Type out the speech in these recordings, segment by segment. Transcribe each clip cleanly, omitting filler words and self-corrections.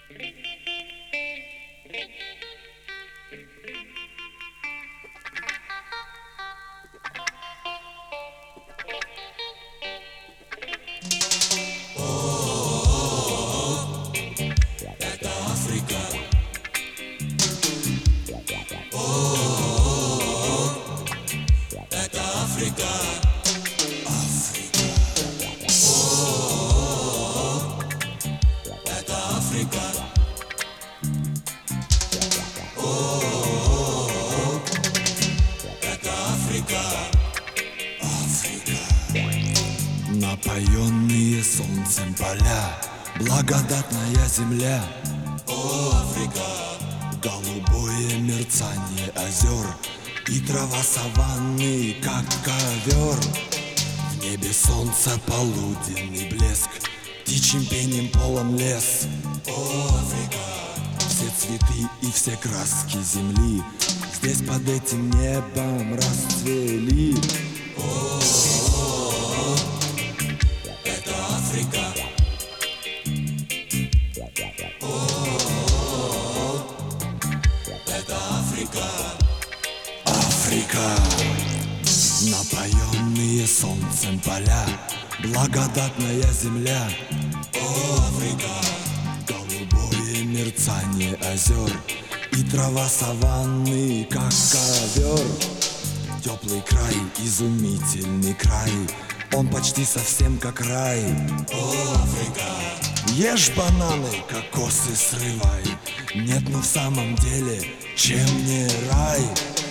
Напоенные солнцем поля, благодатная земля. О, Африка! Голубое мерцание озер и трава саванны, как ковер. В небе солнца полуденный блеск, птичьим пением полон лес. О, Африка! Все цветы и все краски земли здесь под этим небом расцвели. Это Африка! Это Африка! Африка. Напоенные солнцем поля, благодатная земля. О, Африка! Голубое мерцание озер и трава саванны, как ковер. Теплый край, изумительный край, он почти совсем как рай. О, Африка! Ешь бананы, кокосы срывай, нет, ну в самом деле, чем не рай?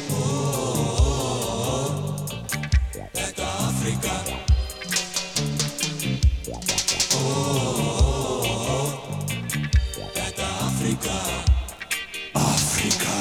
Это Африка! Это Африка! Африка.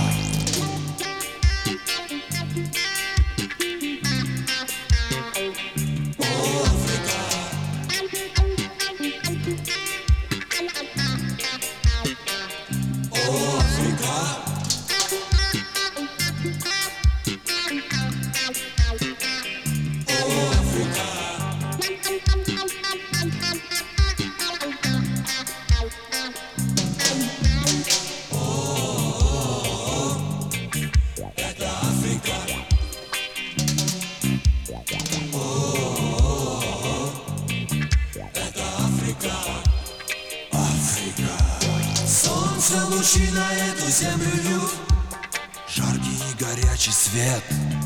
Солнце лучи на эту землю льют, Жаркий и горячий свет.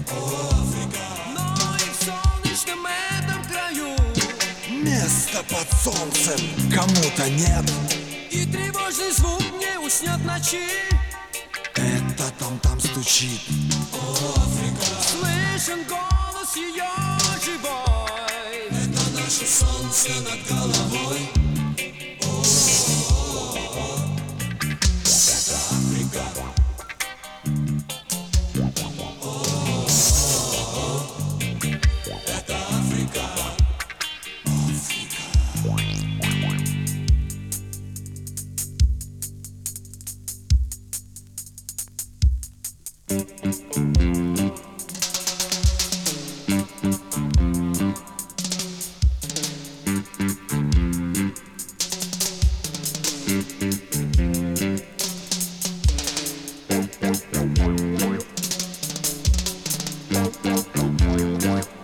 но и в солнечном этом краю Места под солнцем кому-то нет. и тревожный звук не уснет ночи. Это там стучит. Слышен голос ее живой. Это наше солнце над головой. Это Африка. Это Африка.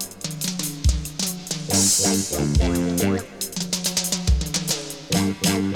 Африка.